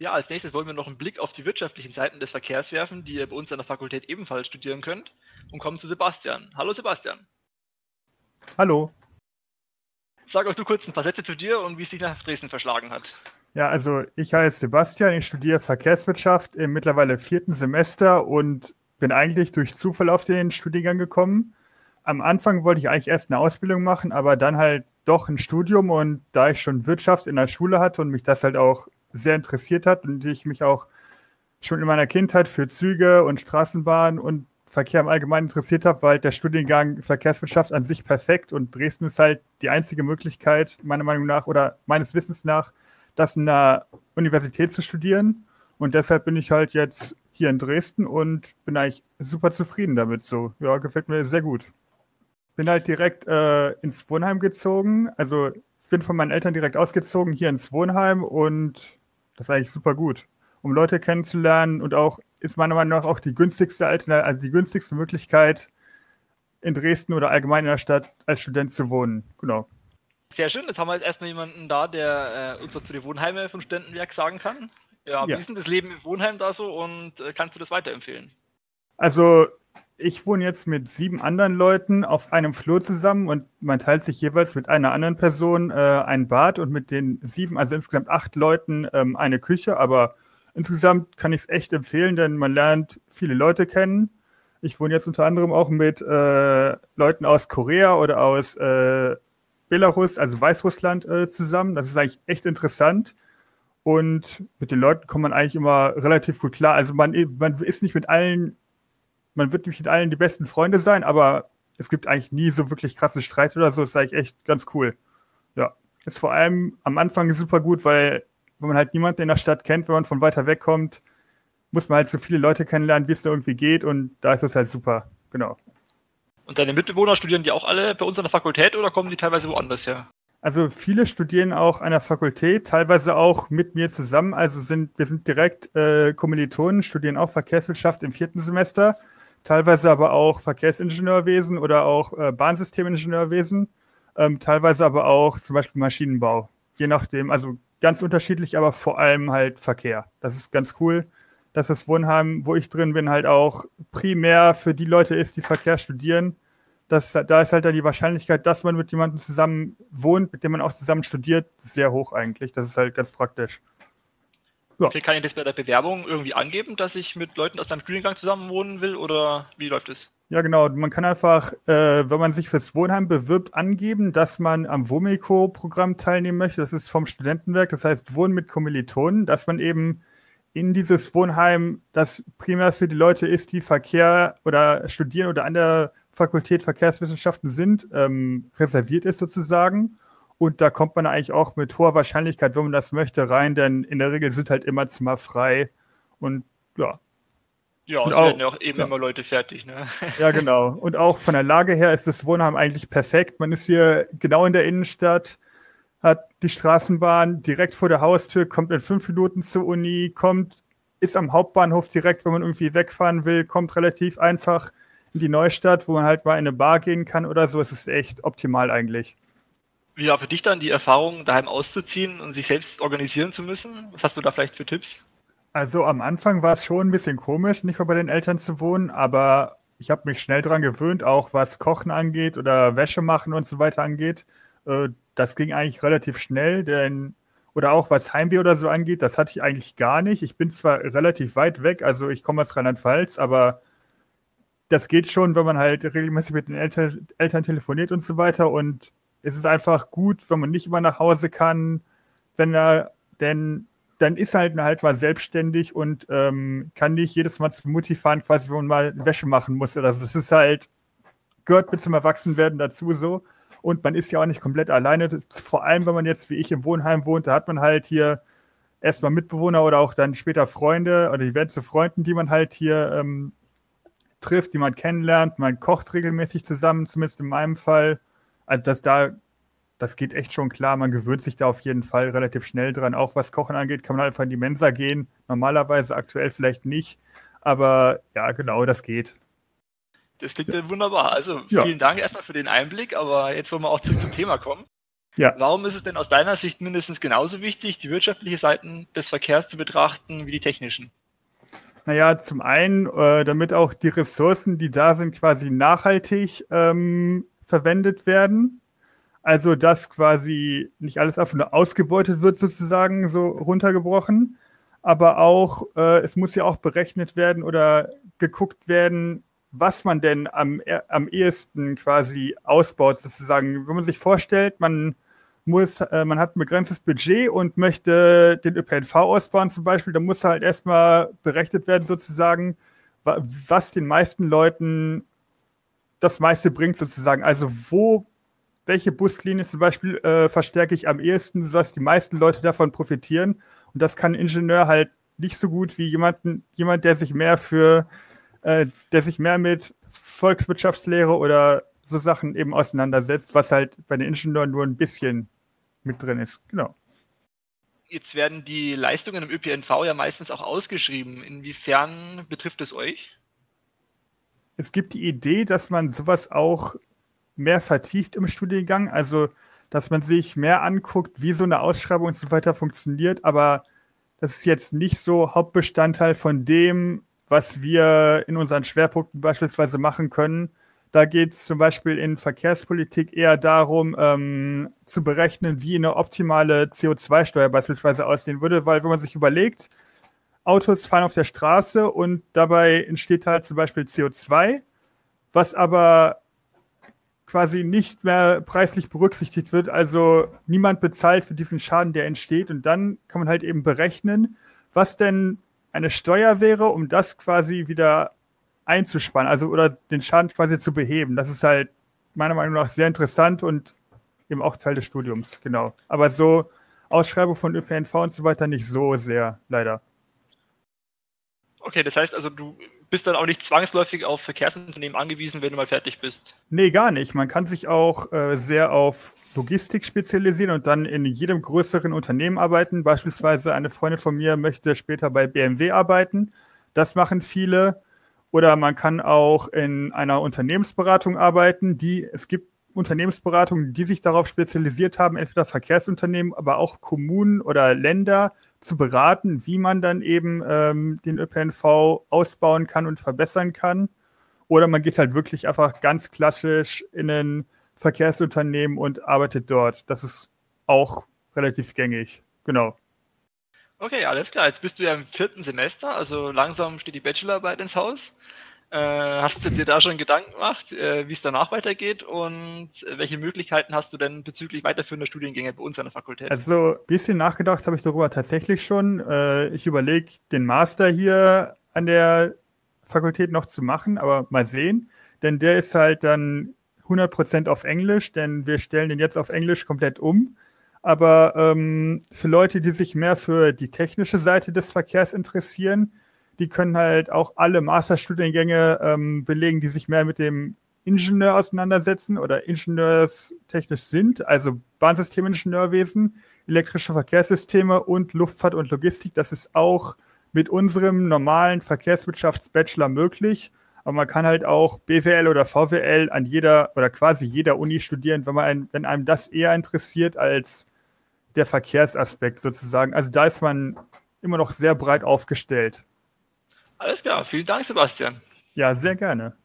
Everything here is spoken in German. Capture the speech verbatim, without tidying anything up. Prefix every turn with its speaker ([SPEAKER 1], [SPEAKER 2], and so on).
[SPEAKER 1] Ja, als nächstes wollen wir noch einen Blick auf die wirtschaftlichen Seiten des Verkehrs werfen, die ihr bei uns an der Fakultät ebenfalls studieren könnt, und kommen zu Sebastian. Hallo Sebastian.
[SPEAKER 2] Hallo.
[SPEAKER 1] Sag auch du kurz ein paar Sätze zu dir und wie es dich nach Dresden verschlagen hat.
[SPEAKER 2] Ja, also ich heiße Sebastian, ich studiere Verkehrswirtschaft im mittlerweile vierten Semester und bin eigentlich durch Zufall auf den Studiengang gekommen. Am Anfang wollte ich eigentlich erst eine Ausbildung machen, aber dann halt doch ein Studium, und da ich schon Wirtschaft in der Schule hatte und mich das halt auch sehr interessiert hat und ich mich auch schon in meiner Kindheit für Züge und Straßenbahn und Verkehr im Allgemeinen interessiert habe, war halt der Studiengang Verkehrswirtschaft an sich perfekt, und Dresden ist halt die einzige Möglichkeit, meiner Meinung nach oder meines Wissens nach, das in der Universität zu studieren, und deshalb bin ich halt jetzt hier in Dresden und bin eigentlich super zufrieden damit. So, ja, gefällt mir sehr gut. Bin halt direkt äh, ins Wohnheim gezogen, also ich bin von meinen Eltern direkt ausgezogen hier ins Wohnheim, und das ist eigentlich super gut, um Leute kennenzulernen, und auch ist meiner Meinung nach auch die günstigste Alternative, also die günstigste Möglichkeit in Dresden oder allgemein in der Stadt als Student zu wohnen. Genau.
[SPEAKER 1] Sehr schön, jetzt haben wir jetzt erstmal jemanden da, der äh, uns was zu den Wohnheimen vom Studentenwerk sagen kann. Ja,
[SPEAKER 2] Ja.
[SPEAKER 1] wie ist denn das Leben im Wohnheim da so und äh, kannst du das weiterempfehlen?
[SPEAKER 2] Also ich wohne jetzt mit sieben anderen Leuten auf einem Flur zusammen, und man teilt sich jeweils mit einer anderen Person äh, ein Bad, und mit den sieben, also insgesamt acht Leuten, ähm, eine Küche. Aber insgesamt kann ich es echt empfehlen, denn man lernt viele Leute kennen. Ich wohne jetzt unter anderem auch mit äh, Leuten aus Korea oder aus äh, Belarus, also Weißrussland, äh, zusammen. Das ist eigentlich echt interessant. Und mit den Leuten kommt man eigentlich immer relativ gut klar. Also man, man ist nicht mit allen, man wird nicht mit allen die besten Freunde sein, aber es gibt eigentlich nie so wirklich krasse Streit oder so. Das ist eigentlich echt ganz cool. Ja, ist vor allem am Anfang super gut, weil wenn man halt niemanden in der Stadt kennt, wenn man von weiter weg kommt, muss man halt so viele Leute kennenlernen, wie es nur irgendwie geht, und da ist das halt super. Genau.
[SPEAKER 1] Und deine Mitbewohner, studieren die auch alle bei uns an der Fakultät oder kommen die teilweise woanders her?
[SPEAKER 2] Also viele studieren auch an der Fakultät, teilweise auch mit mir zusammen. Also sind wir sind direkt äh, Kommilitonen, studieren auch Verkehrswirtschaft im vierten Semester, teilweise aber auch Verkehrsingenieurwesen oder auch äh, Bahnsystemingenieurwesen, ähm, teilweise aber auch zum Beispiel Maschinenbau. Je nachdem, also ganz unterschiedlich, aber vor allem halt Verkehr. Das ist ganz cool, dass das Wohnheim, wo ich drin bin, halt auch primär für die Leute ist, die Verkehr studieren. Das, da ist halt dann die Wahrscheinlichkeit, dass man mit jemandem zusammen wohnt, mit dem man auch zusammen studiert, sehr hoch eigentlich. Das ist halt ganz praktisch.
[SPEAKER 1] Ja. Okay, kann ich das bei der Bewerbung irgendwie angeben, dass ich mit Leuten aus meinem Studiengang zusammen wohnen will, oder wie läuft es?
[SPEAKER 2] Ja, genau. Man kann einfach, äh, wenn man sich fürs Wohnheim bewirbt, angeben, dass man am WOMECO-Programm teilnehmen möchte. Das ist vom Studentenwerk, das heißt Wohnen mit Kommilitonen, dass man eben in dieses Wohnheim, das primär für die Leute ist, die Verkehr oder studieren oder an der Fakultät Verkehrswissenschaften sind, ähm, reserviert ist sozusagen. Und da kommt man eigentlich auch mit hoher Wahrscheinlichkeit, wenn man das möchte, rein, denn in der Regel sind halt immer Zimmer frei. Und ja.
[SPEAKER 1] Ja, und es
[SPEAKER 2] auch,
[SPEAKER 1] werden ja auch eben
[SPEAKER 2] ja.
[SPEAKER 1] immer Leute fertig, ne?
[SPEAKER 2] Ja, genau. Und auch von der Lage her ist das Wohnheim eigentlich perfekt. Man ist hier genau in der Innenstadt, hat die Straßenbahn direkt vor der Haustür, kommt in fünf Minuten zur Uni, kommt, ist am Hauptbahnhof direkt, wenn man irgendwie wegfahren will, kommt relativ einfach in die Neustadt, wo man halt mal in eine Bar gehen kann oder so. Es ist echt optimal eigentlich.
[SPEAKER 1] Wie war für dich dann die Erfahrung, daheim auszuziehen und sich selbst organisieren zu müssen? Was hast du da vielleicht für Tipps?
[SPEAKER 2] Also am Anfang war es schon ein bisschen komisch, nicht mehr bei den Eltern zu wohnen, aber ich habe mich schnell dran gewöhnt, auch was Kochen angeht oder Wäsche machen und so weiter angeht. Das ging eigentlich relativ schnell, denn oder auch was Heimweh oder so angeht, das hatte ich eigentlich gar nicht. Ich bin zwar relativ weit weg, also ich komme aus Rheinland-Pfalz, aber das geht schon, wenn man halt regelmäßig mit den Eltern, Eltern telefoniert und so weiter. Und es ist einfach gut, wenn man nicht immer nach Hause kann, wenn er, denn dann ist halt halt mal selbstständig und ähm, kann nicht jedes Mal zur Mutti fahren, quasi, wenn man mal Wäsche machen muss oder so. Das ist halt, gehört mit zum Erwachsenwerden dazu so. Und man ist ja auch nicht komplett alleine. Vor allem, wenn man jetzt wie ich im Wohnheim wohnt, da hat man halt hier erstmal Mitbewohner oder auch dann später Freunde oder die werden zu Freunden, die man halt hier ähm, trifft, die man kennenlernt. Man kocht regelmäßig zusammen, zumindest in meinem Fall. Also das da, das geht echt schon klar. Man gewöhnt sich da auf jeden Fall relativ schnell dran. Auch was Kochen angeht, kann man einfach in die Mensa gehen. Normalerweise aktuell vielleicht nicht. Aber ja, genau, das geht.
[SPEAKER 1] Das klingt ja wunderbar. Also
[SPEAKER 2] Ja.
[SPEAKER 1] vielen Dank erstmal für den Einblick, aber jetzt wollen wir auch zurück zum Thema kommen.
[SPEAKER 2] Ja.
[SPEAKER 1] Warum ist es denn aus deiner Sicht mindestens genauso wichtig, die wirtschaftlichen Seiten des Verkehrs zu betrachten wie die technischen?
[SPEAKER 2] Naja, zum einen, äh, damit auch die Ressourcen, die da sind, quasi nachhaltig ähm, verwendet werden. Also, dass quasi nicht alles einfach nur ausgebeutet wird, sozusagen, so runtergebrochen. Aber auch, äh, es muss ja auch berechnet werden oder geguckt werden, was man denn am, am ehesten quasi ausbaut, sozusagen. Wenn man sich vorstellt, man muss, äh, man hat ein begrenztes Budget und möchte den Ö P N V ausbauen zum Beispiel, dann muss halt erstmal berechnet werden, sozusagen, was den meisten Leuten das meiste bringt, sozusagen. Also, wo welche Buslinie zum Beispiel äh, verstärke ich am ehesten, sodass die meisten Leute davon profitieren. Und das kann ein Ingenieur halt nicht so gut wie jemanden, jemand, der sich mehr für, äh, der sich mehr mit Volkswirtschaftslehre oder so Sachen eben auseinandersetzt, was halt bei den Ingenieuren nur ein bisschen mit drin ist. Genau.
[SPEAKER 1] Jetzt werden die Leistungen im Ö P N V ja meistens auch ausgeschrieben. Inwiefern betrifft es euch?
[SPEAKER 2] Es gibt die Idee, dass man sowas auch mehr vertieft im Studiengang, also dass man sich mehr anguckt, wie so eine Ausschreibung und so weiter funktioniert, aber das ist jetzt nicht so Hauptbestandteil von dem, was wir in unseren Schwerpunkten beispielsweise machen können. Da geht es zum Beispiel in Verkehrspolitik eher darum, ähm, zu berechnen, wie eine optimale C O zwei Steuer beispielsweise aussehen würde, weil wenn man sich überlegt, Autos fahren auf der Straße und dabei entsteht halt zum Beispiel C O zwei, was aber quasi nicht mehr preislich berücksichtigt wird, also niemand bezahlt für diesen Schaden, der entsteht, und dann kann man halt eben berechnen, was denn eine Steuer wäre, um das quasi wieder einzusparen, also oder den Schaden quasi zu beheben. Das ist halt meiner Meinung nach sehr interessant und eben auch Teil des Studiums, genau. Aber so Ausschreibung von Ö P N V und so weiter nicht so sehr, leider.
[SPEAKER 1] Okay, das heißt also, du bist dann auch nicht zwangsläufig auf Verkehrsunternehmen angewiesen, wenn du mal fertig bist?
[SPEAKER 2] Nee, gar nicht. Man kann sich auch äh, sehr auf Logistik spezialisieren und dann in jedem größeren Unternehmen arbeiten. Beispielsweise eine Freundin von mir möchte später bei B M W arbeiten. Das machen viele. Oder man kann auch in einer Unternehmensberatung arbeiten. Die, es gibt Unternehmensberatungen, die sich darauf spezialisiert haben, entweder Verkehrsunternehmen, aber auch Kommunen oder Länder zu beraten, wie man dann eben ähm, den Ö P N V ausbauen kann und verbessern kann. Oder man geht halt wirklich einfach ganz klassisch in ein Verkehrsunternehmen und arbeitet dort. Das ist auch relativ gängig. Genau.
[SPEAKER 1] Okay, alles klar. Jetzt bist du ja im vierten Semester, also langsam steht die Bachelorarbeit ins Haus. Äh, hast du dir da schon Gedanken gemacht, äh, wie es danach weitergeht und welche Möglichkeiten hast du denn bezüglich weiterführender Studiengänge bei uns an der Fakultät?
[SPEAKER 2] Also ein bisschen nachgedacht habe ich darüber tatsächlich schon. Äh, ich überlege, den Master hier an der Fakultät noch zu machen, aber mal sehen. Denn der ist halt dann hundert Prozent auf Englisch, denn wir stellen den jetzt auf Englisch komplett um. Aber ähm, für Leute, die sich mehr für die technische Seite des Verkehrs interessieren, die können halt auch alle Masterstudiengänge ähm, belegen, die sich mehr mit dem Ingenieur auseinandersetzen oder ingenieurstechnisch sind, also Bahnsystemingenieurwesen, elektrische Verkehrssysteme und Luftfahrt und Logistik. Das ist auch mit unserem normalen Verkehrswirtschaftsbachelor möglich. Aber man kann halt auch B W L oder V W L an jeder oder quasi jeder Uni studieren, wenn man ein, wenn einem das eher interessiert als der Verkehrsaspekt sozusagen. Also da ist man immer noch sehr breit aufgestellt.
[SPEAKER 1] Alles klar, vielen Dank, Sebastian.
[SPEAKER 2] Ja, sehr gerne.